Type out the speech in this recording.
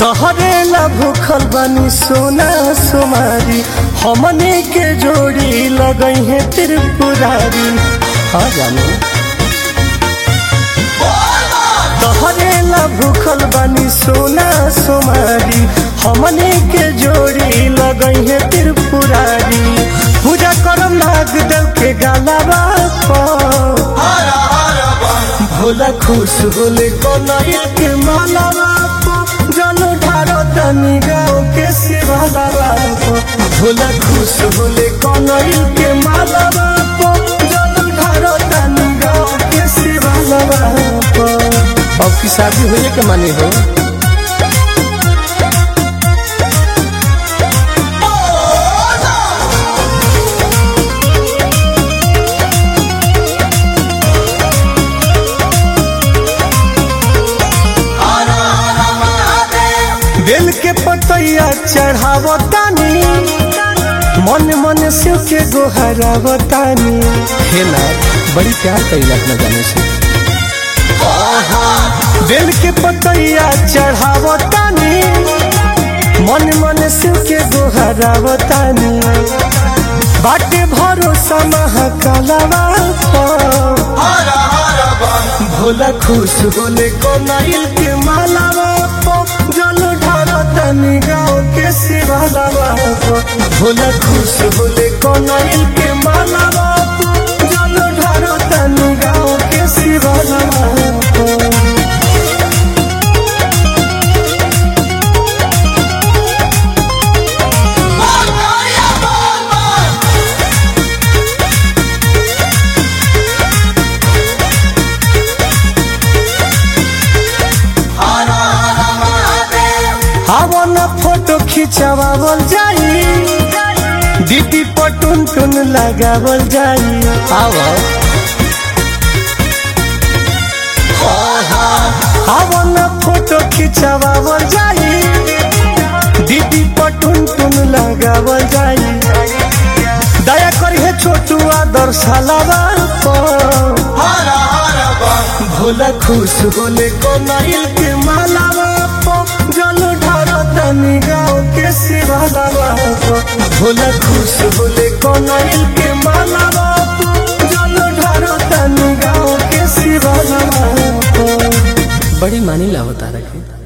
तोहरे ला भूखल बानी सोना सुमारी हमने के जोड़ी लगई है त्रिपुरारी। हाँ जानो तोहरे ला भूखल बानी सोना सुमारी हमने के जोड़ी लगई है त्रिपुरारी। पूजा करम नाग देव के गालावा भोला खुश होले कन्हैया के मालावा जलो ढारतनी गाँव के शिवालावा भोला खुश होले कन्हैया के मालावा जलो ढारतनी गाँव के शिवालावा। अब की शादी होने के मानी हो बेल के पतैया चढ़ावतानी मन मन शिव के गोहरावतानी। हे ना बड़ी प्यार कैला न जाने से बेल के पतैया चढ़ावतानी मन मन शिव के गोहरावतानी। बाटे भरोसा महाकालवा भोला खुश होले कन्हैया के मालावा जलो ढारतनी गाँव के शिवालावा भोला खुश होले कन्हैया के मालावा जलो ढारतनी गाँव के शिवालावा। आवन फोटो खिंचवावल जाई दीदी पटुन टुन लगावल जाई। आवन फोटो खिंचवावल जाई दीदी पटुन टुन लगावल जाई। दया करिए छोटू आदर सालावा भोला खुश होले कन्हैया के मालावा जलो ढारतनी गाँव के शिवालावा भोला खुश होले कन्हैया के मालावा जलो ढारतनी गाँव के शिवालावा। बड़ी मानी लावता रखे।